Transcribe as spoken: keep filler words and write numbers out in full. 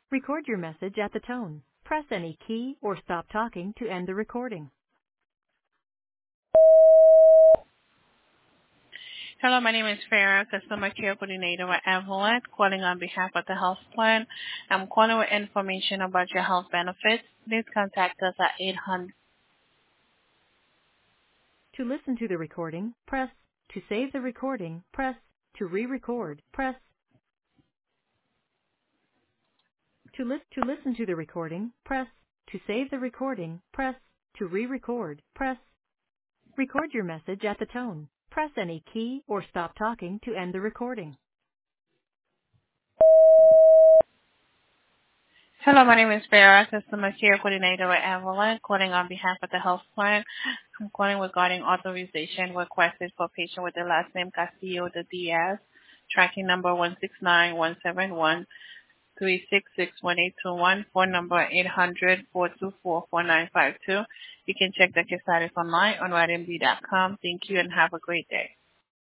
Record your message at the tone. Press any key or stop talking to end the recording. Hello, my name is Farah, Customer Care Coordinator at Evolent, calling on behalf of the health plan. I'm calling with information about your health benefits. Please contact us at eight hundred. To listen to the recording, press. To save the recording, press. To re-record, press. To, lis- to listen to the recording, press. To save the recording, press. To re-record, press. Record your message at the tone. Press any key or stop talking to end the recording. Hello, my name is Farah, Customer Care Coordinator at Evolent, calling on behalf of the health plan. I'm calling regarding authorization requested for patient with the last name Castillo de Diaz, tracking number one six nine one seven one three six six one eight two one, phone number eight hundred four two four four nine five two. You can check the case status online on R M D dot com. Thank you and have a great day.